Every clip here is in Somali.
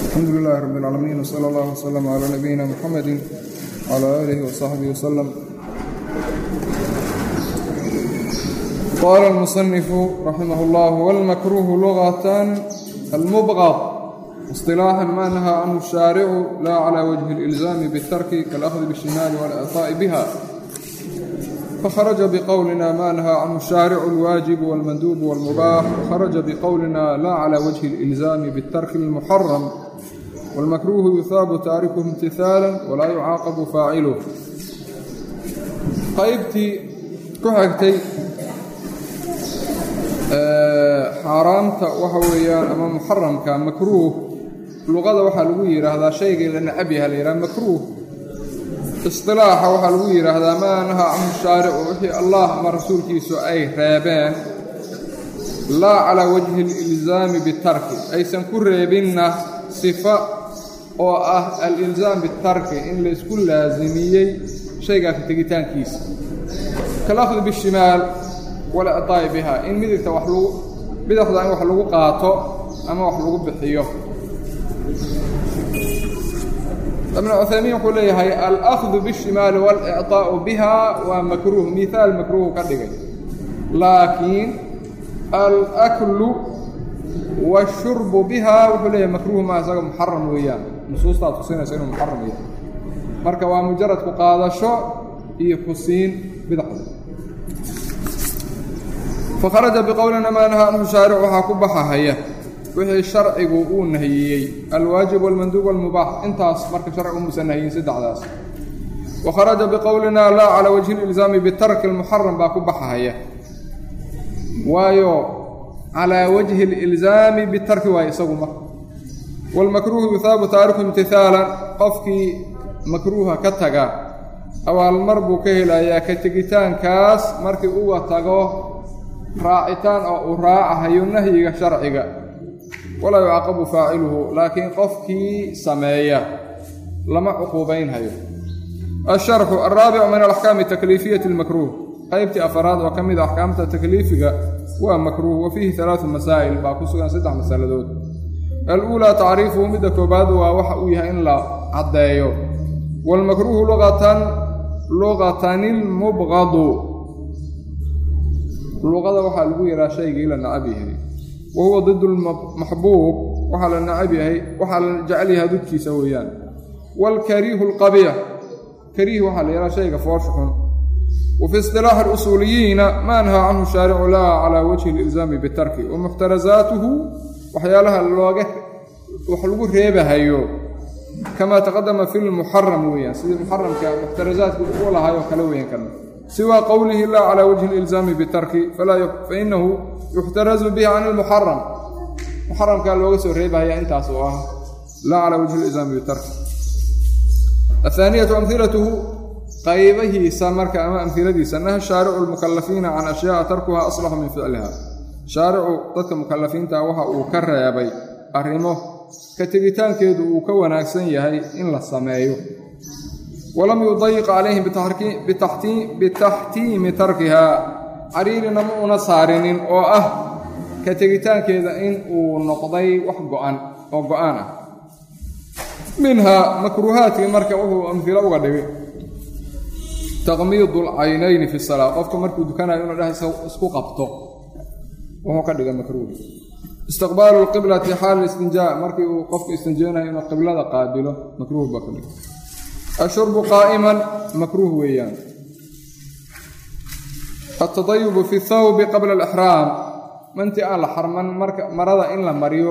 الحمد لله رب العالمين وصلى الله وسلم على نبينا محمد وعلى آله وصحبه وسلم. قال المصنف رحمه الله: والمكروه لغة المبغض، اصطلاحا ما نهى عنه الشارع لا على وجه الإلزام بالترك كالأخذ بالشمال والإعطاء بها. فخرج بقولنا ما نهى عنه الشارع الواجب والمندوب والمباح، وخرج بقولنا لا على وجه الإلزام بالترك المحرم. والمكروه يثاب تاركه امتثالا ولا يعاقب فاعله. qaybtii ku xigtay xaaraamta waxa weeyaan ama muxaramka makruuh luqada waxaa lagu yiraahdaa shayga la nacab yahay la yiraahdo makruuh. istilaaxa waxaa lagu yiraahdaa maa nahaa canhu shaaricu wixii allah ama rasuulkiisu ay reebeen laa calaa wajhi alilzaami bitarki, aysan ku reebinna sifa oo ah alilzaam bitarki in la isku laasimiyey shaygaa ka tegitaankiisa, kalafdi bishimaal walictaa'i biha, in bidixda in wax lagu qaato ama wax lagu bixiyo. ibn cuthaymiin wuxuu leeyahay alأkhdu bishimaali walicطaa'u biha waa makruuh, mihaal makruuhu ka dhigay, laakiin alaklu washurbu biha wuxuu leeyahay makruuh maa isaga muxaram weeyaan, nusuustaa tusinaysa inuu muxaram yahay. marka waa mujarad ku qaadasho iyo ku siin bidixda. fakharaja biqowlina maa nahaa canhu shaaric waxaa ku baxahaya wixii sharcigu uu nahiyey alwaajib walmanduub walmubaax, intaas marka sharcigu muusan nahiyin saddexdaas. wakharaja biqowlina laa calaa wajhi ilzaami bitarki almuxaram baa ku baxahaya, waayo calaa wajhi alilzaami bitarki waayo isagu marka. walmakruuhu yuhaabu taariku imtihaalan, qofkii makruuha ka taga abaalmar buu ka helayaa ka tegitaankaas markii uga tago raacitaan oo uu raacahayo nahyiga sharciga. walaa yucaqabu faaciluhu, laakiin qofkii sameeya lama cuquubaynhayo. asharxu alraabicu min alaxkaami takliifiyati almakruuh, qaybtii afaraad oo ka mid a axkaamta takliifiga waa makruuh. wa fiihi alaau masaa'il baa ku sugan 3 masaladood. aluulaa tacriifuhu, midda koobaad waa waxa uu yahay in la caddeeyo. waalmakruuhu luqatan ilmubqadu, luqada waxaa lagu yidhaha shaygii la nacab yahay. wa huwa did lmaxbuub, waxaa la nacab yahay, waxaa la jecel yahay didkiisa weeyaan. waalkariihu alqabiix, kariih waxaa la yidhaha shayga foosha xun. wa fi istilaaxi alusuuliyiina maa nahaa canhu shaaricu laa calaa wajhi alilzaami bitarki. wa muxtarasaatuhu, waxyaalaha wax lagu reebahayo kamaa taqadama fi lmuxaram weeyaan, sidii muxaramka muxtarasaadku u lahaayoo kale weeyaan kana. siwaa qowlihi laa calaa wajhi ililzaami bitarki fainahu yuxtarazu bihi can ilmuxaram, muxaramkaa looga soo reebahaya intaas oo ah laa calaa wajhi ililzaami bitarki. athaaniyatu amhilatuhu, qaybahiisa marka ama amhiladiisa, naha shaaricu lmukalafiina can ashyaaa tarkuha aslaxu min ficliha. shaaricu dadka mukalafiinta waxa uu ka reebay arrimo ka tegitaankeedu uu ka wanaagsan yahay in la sameeyo. walam yudayiq calayhim bitaxtiimi tarkihaa, cariirina ma una saarinin oo ah ka tegitaankeeda in uu noqday wax go'an ah. minhaa makruuhaadkii marka wuxuu amhilo uga dhigay taqmiidu alcaynayni fi salaa, qofka markuu dukanayo inuu dheh isku qabto wuxuu ka dhigay makruuh. istiqbaalu lqiblati xaal istinjaa, markii uu qofku istinjeenayo inuu qiblada qaabilo makruuh baa ka dhigay. ashurbu qaa'iman makruuh weeyaan. altadayubu fi thawbi qabla alixraam, mantii aan la xarman marka marada in la mariyo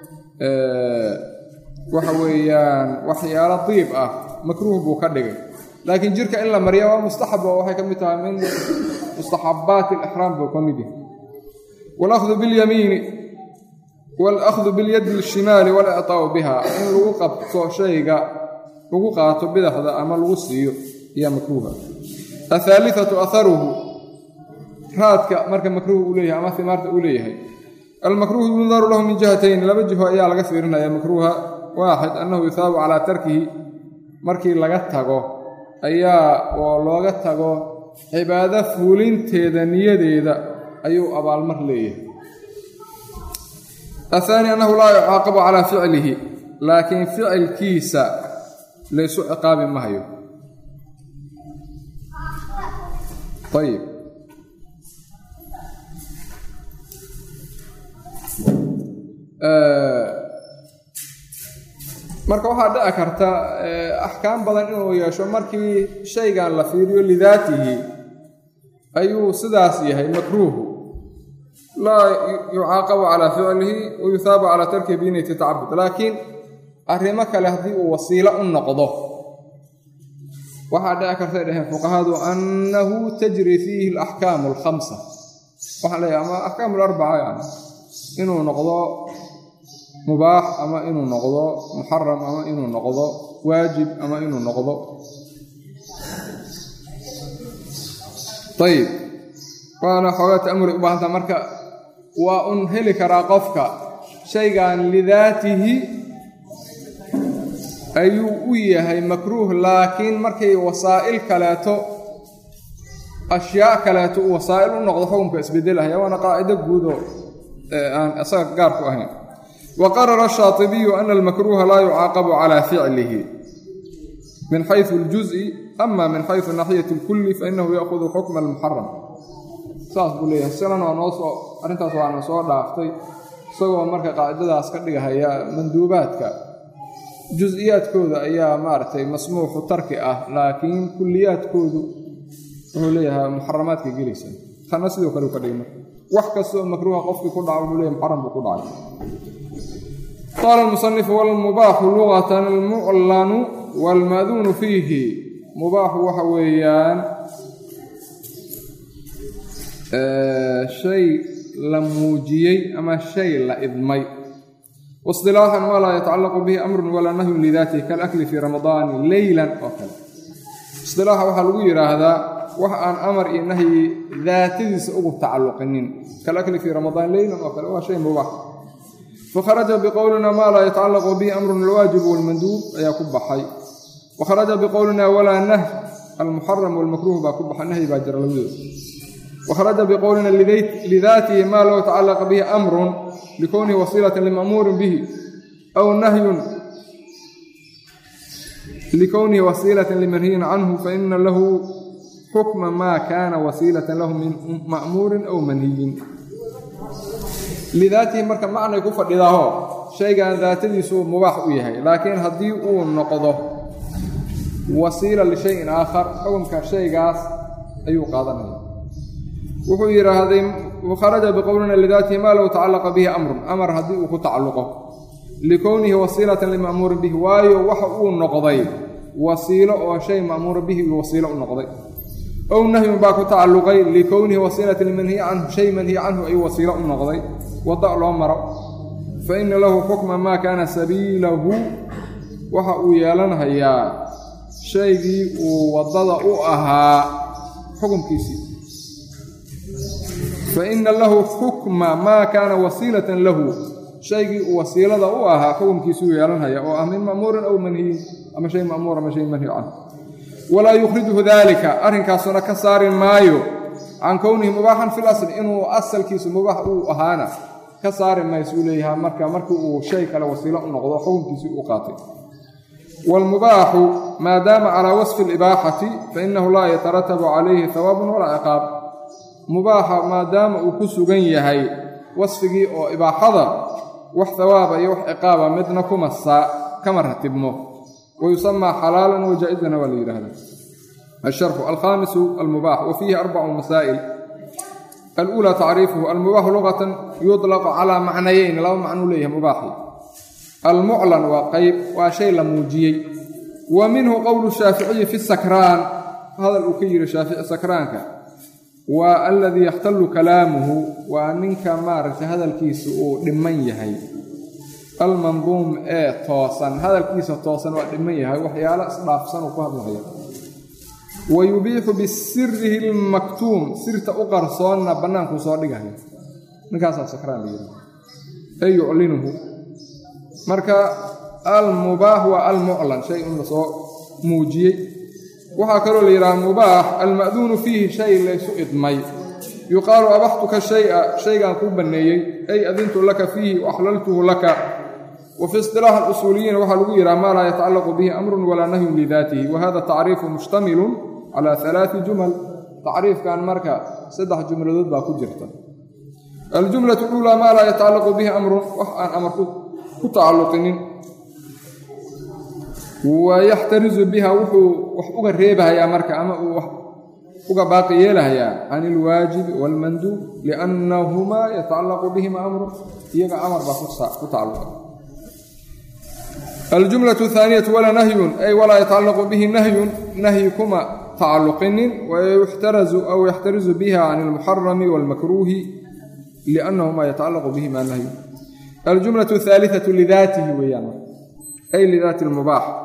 waxa weeyaan waxyaalo diib ah makruuh buu ka dhigay. laakiin jirka in la mariyo waa mustaxab oo waxay ka mid tahay min mustaxabaati alixraam buu ka mid yahay. walakhdu bilyamiini walakhdu bilyadi alshimaali walictaa'u biha, in lagu qabto shayga lagu qaato bidaxda ama lagu siiyo iyo makruuha. athaalithatu aharuhu, raadka marka makruuh uu leeyahay ama himaarta uu leeyahay. almakruuhu yundaru lahu min jihatayn, 2 jiho ayaa laga fiirinaya makruuha. waaxid annahu yuhaabu calaa tarkihi, markii laga tago oo looga tago cibaado fuulinteeda niyadeeda ayuu abaalmar leeyahay. الثاني أنه لا يعاقب على فعله laakiin ficilkiisa laysu ciqaabi mahayo. ayib marka waxaa dhici karta axkaam badan inuu yeesho markii shaygan la fiiriyo lidaatihi ayuu sidaas yahay makruuhu laa yucaaqabu calaa ficlihi wayuhaabu calaa tarkihi biniyati tacabud, laakiin arrimo kale haddii uu wasiilo u noqdo waxaa dhici kartay dhaheen fuqahadu annahu tajri fiihi alaxkaamu alkhamsa, waxaan leeyahay ama axkaamu alarbaca, yani inuu noqdo mubaax ama inuu noqdo muxaram ama inuu noqdo waajib ama inuu noqdo. ayib waana xoogaa ta'amuri u baahanta, marka waa un heli karaa qofka shaygan lidaatihi ayuu u yahay makruuh, laakiin markay wasaa'il kaleeto ashyaa kaleeto uu wasaa'il u noqdo xukunka isbedelahaya, waana qaacido guudo aan isaga gaar ku ahayn. وqرر الشhاaطبي أن المكروه laa يucاaqب عlى فiclه min xayثu الجuزء أma min xayثu نaحية الكل faإnahu yأخذ xukم المحرم. saas buu leeyahay silan arrintaas waana soo dhaaftay isagoo marka qaacidadaas ka dhigahaya manduubaadka juز'iyaadkooda ayaa maaragtay masmuuxu tarki ah, laakiin kuliyaadkoodu wuxuu leeyahay muxaramaadka gelaysa. kana sidoo kale u ka dhigma wax kastoo makruuha qofkii ku dhaco wuxuu leeyahay muxaram buu ku dhacay. قال المصنف والمباح لغة المعلن والمأذون فيه. مباح waxa weeyaan shay la muujiyey ama shay la idmay. واصطلاحا ما لا يتعلق به أمر ولا نهي لذاته كالأكل في رمضان ليلا وكذا. اصطلاحا waxaa lagu yiraahdaa wax aan amar iyo nahyi daatadiisa ugu tacalluqinin, كالأكل في رمضان ليلا وكذا, waa shay mubaax. فخرج بقولنا ما لا يتعلق به أمر الواجب والمندوب ayaa ku baxay. وخرج بقولنا ولا نهي المحرم والمكروه baa ku baxay, nahyi baa jira labadooda. وخرج بقولنا لذاته ما لو يتعلق به أمر لكونه وسيلة لمأمور به أو نهي لكونه وسيلة لمنهي عنه فإن له حكم ما كان وسيلة له من مأمور أو منهي. lidaatihi marka macnay ku fadhidaaho shaygan daatadiisu mubaax u yahay, laakiin haddii uu noqdo wasiila lishayin aakhar xukunka shaygaas ayuu qaadanaya. wuxuu yidhaahday kharaja biqowlina lidaatihi maa low tacallaqa bihi amrun, amar haddii uu ku tacalluqo likownihi wasiilatan lima'muurin bihi, waayo waxa uu noqday wasiilo oo shay ma'muura bihi wasiilo u noqday. ow nahyun baa ku tacalluqay likownihi wasiilatan limanhiyi canhu, shay manhiyi canhu ayuu wasiilo u noqday, wadda loo maro. fa ina lahu xukma maa kaana sabiilahu, waxa uu yeelanhayaa shaygii uu waddada u ahaa xukunkiisii. fa ina lahu xukma maa kaana wasiilatan lahu, shaygii uu wasiilada u ahaa xukunkiisuu yeelanhayaa oo ah min ma'muurin aw manhiyin, ama shay ma'muur ama shay manhi canhu. walaa yukhrijuhu daalika, arrinkaasuna ka saari maayo can kownihi mubaaxan fi lasli, inuu asalkiisu mubaax uu ahaana ka saari maysuu leeyahaa markii uu shay kale wasiilo u noqdo xukunkiisii uu qaatay. waalmubaaxu maa daama calaa wasfi alibaaxati fainahu laa yataratabu calayhi hawaabun walaa ciqaab. mubaaxa maadaama uu ku sugan yahay wasfigii oo ibaaxada, wax hawaaba iyo wax ciqaaba midna kama ratibmo. ويسمى حلالا وجائزا ولا يرهد. الشرح الخامس المباح، وفيه 4 مسائل. الأولى تعريفه. المباح لغة يطلق على معنيين، لو معنى ليه مباحي. المعلن وقيب وشيء لموجي. ومنه قول الشافعي في السكران، هذا الأكير الشافعي سكرانك، والذي يختل كلامه ومنك مارس هذا الكيس لمن يهي المنظوم توصن، هذا الكيس توصن وقدميها وحيالا اصدافسن وكهد لهيا. ويبيح بسره المكتوم، سرت أقرصون بنانكو صادقها نكاسا سكران ليه أي يعلنه. مركا المباح والمعلن شيء لصو موجي. وحكروا لي المباح المأذون فيه شيء ليس إدمي، يقال أبحتك شيئا كوبا نيي، أي أذنت لك فيه وأحللته لك وفي اصطلاح الأصوليين وحلو يرى ما لا يتعلق به أمر ولا نهي لذاته، وهذا تعريف مشتمل على 3 جمل. تعريف كان مركا 7 جمل ضد كجرته. الجملة الأولى ما لا يتعلق به أمر وحان أمر كتعلق ويحترز بها وحق الريبها يا مركا أما وحق باقي لها عن الواجب والمندوب لأنهما يتعلق بهما أمر يقع أمر كتعلق. الجملة الثانية ولا نهي أي ولا يتعلق به نهيكما تعلق ويحترز بها عن المحرم والمكروه لأنهما يتعلق بهما نهي. الجملة الثالثة لذاته ويانا أي لذات المباح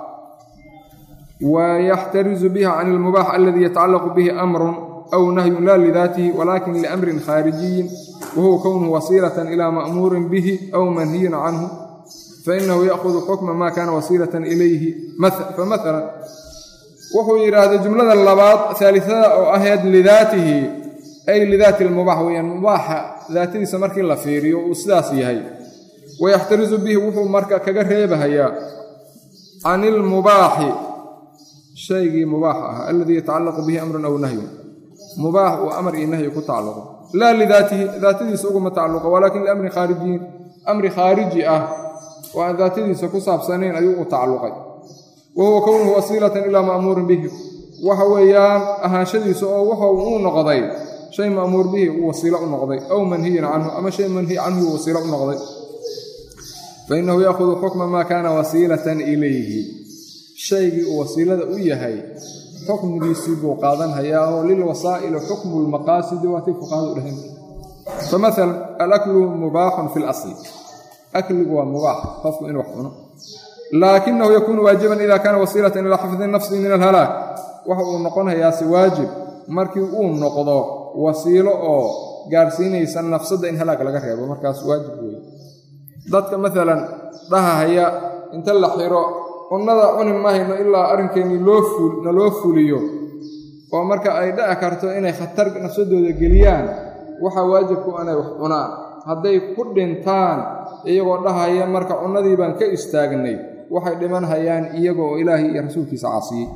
ويحترز بها عن المباح الذي يتعلق به أمر أو نهي لا لذاته ولكن لأمر خارجي وهو كونه وسيلة إلى مأمور به أو منهي عنه فإنه يأخذ حكم ما كان وسيلة إليه. فمثلا وهو يراد جملة اللباط ثالثة أو أهيد لذاته أي لذات المباح وهي المباح ذاته سمرك الله فيري وأسلاسي هي ويحترز به وهو مركا كقريبها عن المباح شيء مباح الذي يتعلق به أمر أو نهي. مباح وأمر النهي كتعلق لا ذاته سوق متعلق ولكن الأمر خارجي أمر خارجي وذاته سكسب سنين أيوه تعلقي وهو كونه وسيلة إلى مأمور به وحويان أهانشدي سوء وحو نقضي شيء مأمور به وسيلة نقضي أو منهي عنه أما شيء منهي عنه وسيلة نقضي فإنه يأخذ حكم ما كان وسيلة إليه شيء وسيلة إيهي حكم يسيب قاضا هياه للوسائل حكم المقاصد وتفقه لهم. فمثلا الأكل مباح في الأصل أكل هو مباح خاصة إنه وحونه لكنه يكون واجبا إذا كان وسيلة إلى حفظ النفس من الهلاك وهو نقونها ياسي واجب markii uu noqdo wasiilo oo gaarsiinaysa nafsada in halaag laga reebo markaas waajib weey. dadka midaan dhahaya inta la xiro unnada cuni maahayno ilaa arinkeeni loo fuliyo oo marka ay dhac karto inay khatar nafsadooda geliyaan waxa waajib ku anay wax cunaan haday ku dhintaan iyagoo dhahaya marka unnadii baan ka istaagnay waxay dhiman hayaan iyagoo ilaahi iyo rasuulkiisa caasiyay.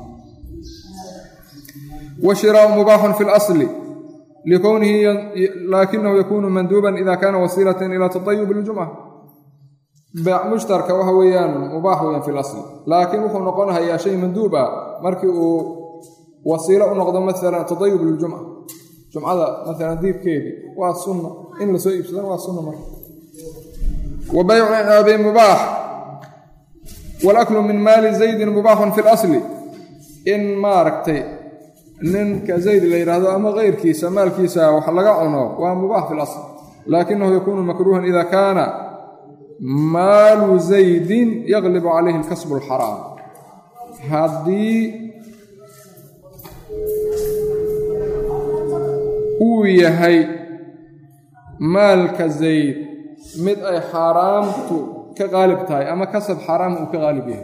وشراء مباح في الأصل لكونه لكنه يكون مندوبا إذا كان وسيلة إلى تطيب الجمعة. بيع مشترك وهويان مباح في الأصل لكن وحو نقولها هي شيء مندوبة مركي وسيلة نقضى مثلا تطيب الجمعة جمعة مثلا ديب كيدي والسنة إن لسيء بسلام والسنة مرة. وبيع أبي مباح والأكل من مال زيد مباح في الأصل إن ماركتي ننك زيد اللي يرهده أما غير كيسا مال كيسا وحلقا عنه ومباح في الأصل لكنه يكون مكروها إذا كان مال زيد يغلب عليه الكسب الحرام. هذه ويهي مالك زيد مد أي حرام كغالب تاي أما كسب حرام وكغالبه.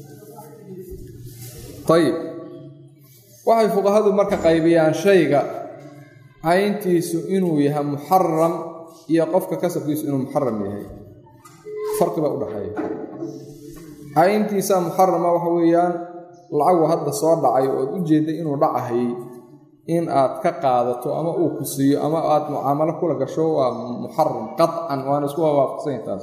طيب waxay fuqahadu marka qaybiyaan shayga ayntiisu inuu yahay muharram iyo qofka kasabkiisu inuu muharram yahay farqi baa u dhaxeeya. ayntiisa muharrama waxa weeyaan lacag hadda soo dhacay oo u jeeday inuu dhacahay in aad ka qaadato ama uu ku siiyo ama aad mucaamalo kula gasho waa muharram qat'an waana isku waafaqsan taas.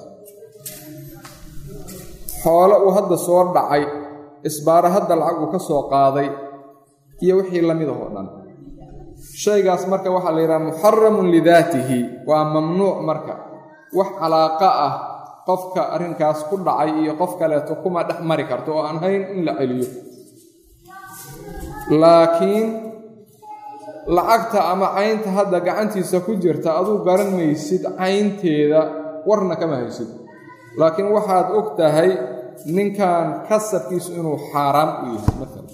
xoolo uu hadda soo dhacay isbaara hadda lacag uu ka soo qaaday iyo wixii lamid ah oo dhan shaygaas marka waxa la yiraahdaa muharramun lidaatihi wa mamnuuc marka wax alaaqa ah qofka arinkaas ku dhacay iyo qof kale to kuma dhex mari karto oo aan hayn in la celiyo. laakiin lacagta ama caynta hadda gacantiisa ku jirta aduu garan maysid caynteeda warna kama haysid laakiin waxaad og tahay ninkan kasabkiisu inuu xaraam u yahay mesela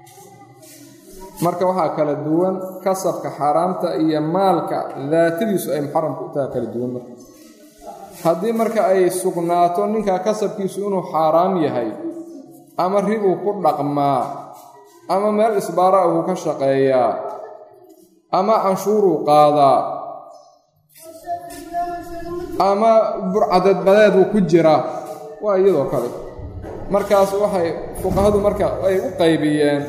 marka waxa kala duwan kasabka xaraamta iyo maalka daatadiisu ay muharram ku tahay kala duwan. hadii marka ay sugnaato ninka kasabkiisu inuu xaraam yahay ama ribu ku dhaqmaa ama meel isbaara uu ka shaqeeyaa ama canshuuru qaadaa ama burcadad badeed uu ku jira waa iyadoo kale markaas waxay fuqahadu marka ay u qaybiyeen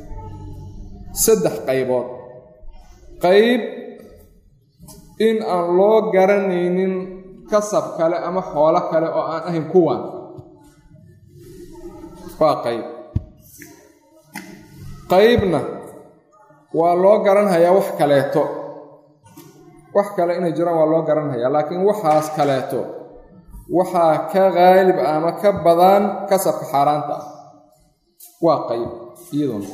3 qaybood. qayb in aan loo garanaynin kasab kale ama xoolo kale oo aan ahayn kuwan waa qaybna waa loo garanhayaa wax kaleeto wax kale inay jiraan waa loo garanhayaa laakiin waxaas kaleeto waxaa ka qaalib ama ka badan kasabka xaaraanta ah waa qayb iyaduna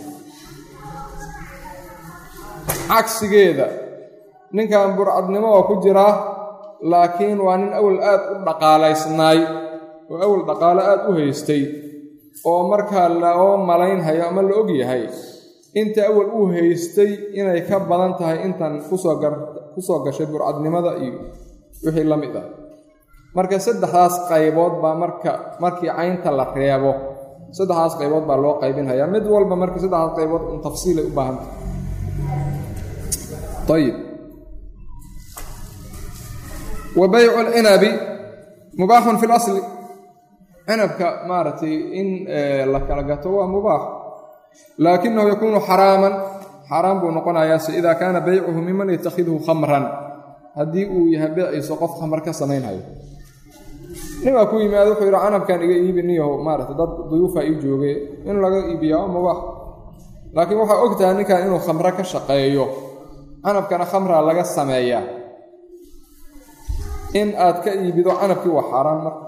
cagsigeeda ninkan burcadnimo oo ku jira laakiin waa nin awal aad u dhaqaalaysnaay oo awal dhaqaale aad u haystay oo markaa loo malaynhayo ama la og yahay inta awal uu haystay inay ka badan tahay intan kusoo gashay burcadnimada iyo wixii la mid ah marka 3daas qaybood baa markii caynta la reebo 3daas qaybood baa loo qaybinhayaa mid walba markii 3daas qaybood in tafsiil ay u baahan tahay. طيب وبيع العنب مباح في الأصل عنبك مارتي إن لك لقته مباح لكنه يكون حرام بنقنا ياس إذا كان بيعه ممن يتخذه خمرا هديء يهبيع يسقف خمر كسنين هاي نما كوي ما ذو خير عنب كان يبنيه مارتي ضد ضيوفه يجوبه إنه لقى يبيعه مباح لكن وحا أقتها إن كان إنه خمر كشقيه canabkana khamraa laga sameeyaa in aad ka iibido canabkii waa xaaraan marka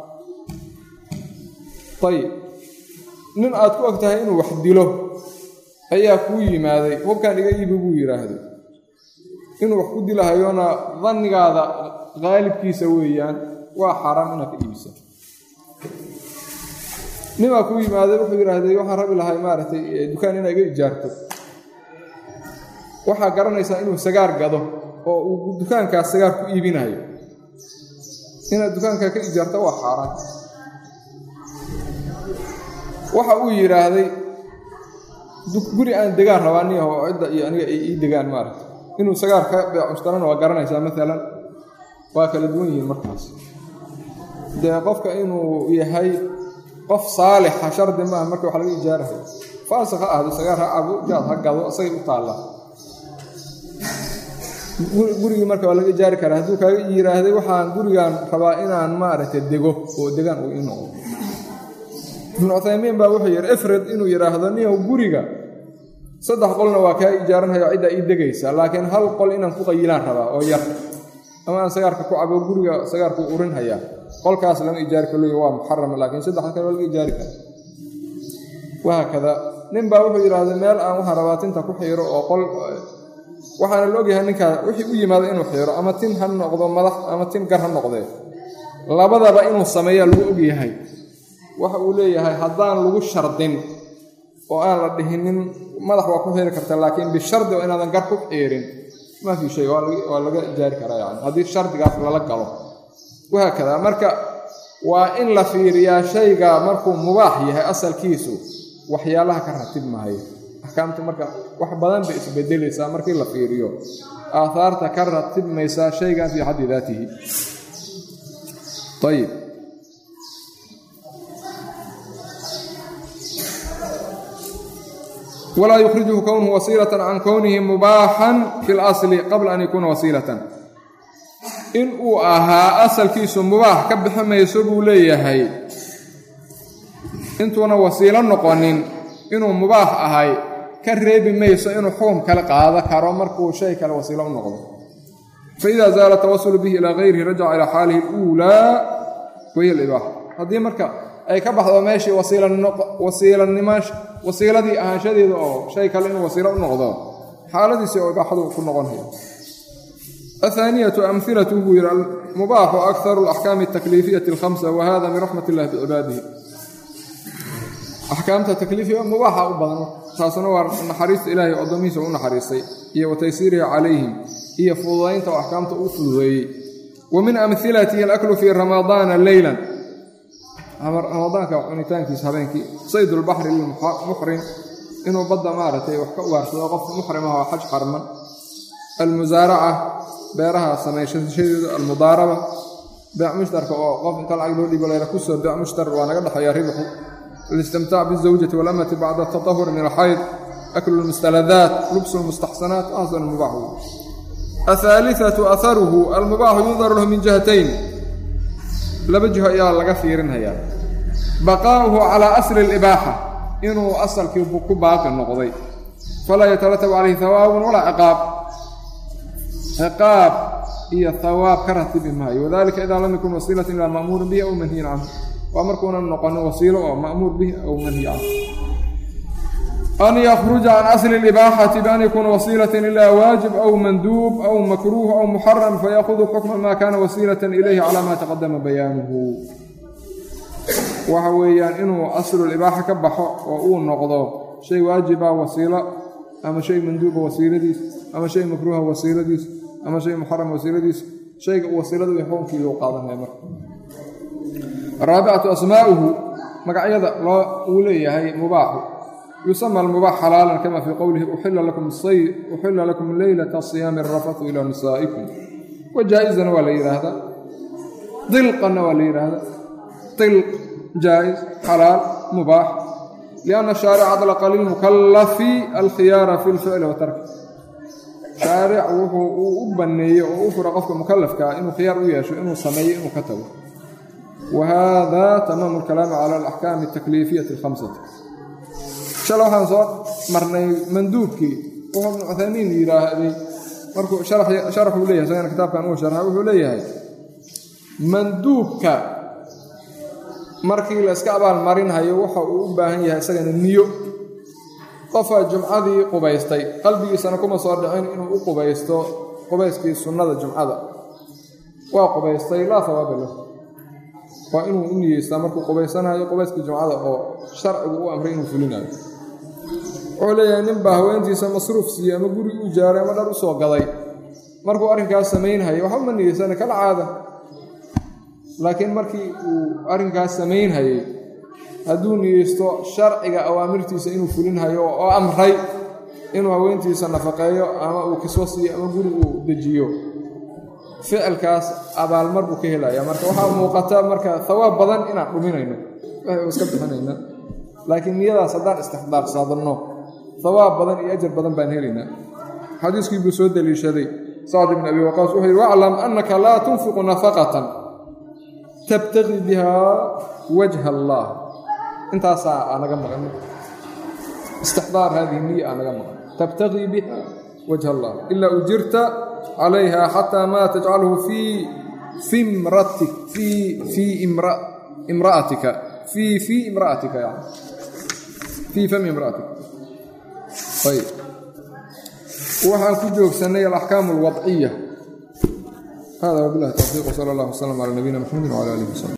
ayib nin aad ku og tahay inuu wax dilo ayaa kuu yimaaday hubkaan iga iibi buu yidhaahday inuu wax ku dilahayona dannigaada qaalibkiisa weeyaan waa xaaraan inaad ka iibisa nimaa kuu yimaaday wuxuu yidhaahday waxaan rabi lahay maaragtay dukaan inaa iga ijaarto waxaa garanaysaa inuu sagaar gado oo uu dukaankaas sagaar ku iibinayo inaad dukaankaa ka ijaarta waa xaaraan waxa uu yidhaahday guri aan degaan rabaa niyaho cidda iyo aniga ay ii degaan maaragta inuu sagaar ka beecushtarana waa garanaysaa maalan waa kala duwan yihiin markaas dee qofka inuu yahay qof saalixa shardi maaha marka wax laga ijaarahayo faasiq ha ahdo sagaar ha cabo jaad ha gado isagay u taallaa gurigii marka waa laga ijaari karaa hadduu kaaga yidhaahday waxaan gurigaan rabaa inaan maaragtay dego oo degaan uu ii noqdo ibnu cuthaymiin baa wuxuu yidhi ifrid inuu yidhaahdo niyow guriga 3 qolna waa kaa ijaaranhayo ciddaa ii degaysa laakiin 1 qol inaan ku qayilaan rabaa oo yar ama aan sagaarka ku cabo guriga sagaarku urin hayaa qolkaas lama ijaari karo waa muxaram laakiin 3 kale waa laga ijaari karaa wahaakada nin baa wuxuu yidhaahday meel aan waxaan rabaa tinta ku xiiro oo qol waxaana la ogyahay ninkaa wixii u yimaado inuu xiiro ama tin ha noqdo madax ama tin gar ha noqdee labadaba inuu sameeyaa lagu ogyahay waxa uu leeyahay haddaan lagu shardin oo aan la dhihinin madax waa ku xiiri karta laakiin bishardi oo inaadan gar ku xiirin ma fi shay waa laga ijaari karaa yani haddii shardigaas lala galo wahaakada marka waa in la fiiriyaa shayga markuu mubaax yahay asalkiisu waxyaalaha ka ratib maayo axkaamta marka wax badan bay isbedelaysaa markii la fiiriyo aahaarta ka ratibmaysaa shaygan fii xaddi daatihi ayib walaa yukhrijuhu kownuhu wasiilatan can kownihi mubaaxan fi lasli qabla an yakuuna wasiilatan in uu ahaa asalkiisu mubaax ka bixi mayso buu leeyahay intuuna wasiilo noqonin inuu mubaax ahay ka reebi mayso inuu xukum kale qaado karo markuu shay kale wasiilo u noqdo faida zaala tawasulu bihi ilaa gayrihi rajaca ilaa xaalihi اluulaa wahiya alibaaxa haddii marka ay ka baxdo meeshii wasiiladii ahaanshadeeda oo shay kale inuu wasiilo u noqdo xaaladiisi oo ibaaxadu ku noqonaya الثانية أمثلة بير المباح أكثر الأحكام التكليفية الخمسة وهذا من رحمة الله بعباده أحكام التكليفية مباحة أبدا تاسنوار نحريص إلهي أضميس ونحريصي هي وتيسيرها عليهم هي فضائين وأحكام تأفضي ومن أمثلته الأكل في رمضان ليلا رمضان كونيتان كيس هبينكي صيد البحر للمحرم إنه بدا مارتي وحكوار وقف محرم هو حج حرما المزارعة beeraha sameeyay المضاربة بيع مشترك وقف طلع له دي ولا يركسه بيع مشترك وانا قد حيا ربح الاستمتاع بالزوجة والأمة بعد التطهر من الحيض أكل المستلذات لبس المستحسنات أصلا المباح. الثالثة أثره المباح ينظر له من جهتين لبجه يا لغفيرنها يا بقاؤه على أصل الإباحة إنه أصل كيبكو باقي النقضي فلا يترتب عليه ثواب ولا عقاب هي الثواب كرتب معي وذلك إذا لم يكن وسيلة إلى مأمور به أو منهي عنه وأمر كون النقن وسيلة أو مأمور به أو منهي عنه أن يخرج عن أصل الإباحة بأن يكون وسيلة إلى واجب أو مندوب أو مكروه أو محرم فيأخذ حكم ما كان وسيلة إليه على ما تقدم بيانه وحويان إنه أصل الإباحة كبحه وأول نقضه شيء واجب وسيلة أما شيء مندوب وسيلة ديس أما شيء مكروه وسيلة ديس أما شيء محرم وسيلة ديس شيء وسيلة يحون كي يقاضنا يمر. الرابعة أسماؤه مقعيدة لا أولية هي مباح يسمى المباح حلالا كما في قوله أحل لكم الصيد أحل لكم ليلة الصيام الرفث إلى نسائكم وجائزا ولا هذا ضلقا ولا هذا طلق جائز حلال مباح لأن الشارع أطلق للمكلف الخيار في الفعل وترك شارع وبني وفرق مكلف كأنه خيار وياش إنه سمي إنه كتبه وهذا تمام الكلام على الأحكام التكليفية الخمسة. شلو حنصار مرني مندوبكي وهم عثمين إلى هذه مركو شرح وليه زين الكتاب كان هو شرحه وليه مندوبك markii la iska abaal marinayo waxa uu u baahan yahay isagana niyo qofa jumcadii qubaystay qalbigiisana kuma soo dhicin inuu u qubaysto qubayskii sunnada jumcada waa qubaystay la thawaba lahu waa inuu u niyeysto markuu qubaysanayo qubayskii jumcada oo sharcigu u amray inuu fulinayo oo leeyahay nin baa haweentiisa masruuf siiyay ama guri u jaaray ama dhar u soo gaday markuu arrinkaas sameeyay waxa ma niyeysan kala caada laakiin markii uu arrinkaas sameeyay hadduu niyeysto sharciga awaamirtiisa inuu fulinayo oo amray inuu haweentiisa nafaqeeyo ama uu kisoo siiyo ama guri uu dejiyo ficilkaas abaalmar buu ka helayaa marka waxaa muuqata marka thawaab badan inaan dhuminayno waxay iska bixinayna laakiin niyadaas haddaan istixdaarsadno thawaab badan iyo ajar badan baan helaynaa. xadiiskii buu soo daliishaday Sa'd ibn Abi Waqqas wuxuu yidhi wa'lam annaka laa tunfiqu nafaqatan تبتغي بها وجه الله انت ساعة أنا قمنا استحضار هذه النية أنا قمنا تبتغي بها وجه الله إلا أجرت عليها حتى ما تجعله في امرأتك في امرأتك في امرأتك يعني في فم امرأتك. طيب وحن كجوك سنية الأحكام الوضعية. هذا وبالله التوفيق وصلى الله وسلم على نبينا محمد وعلى آله وسلم.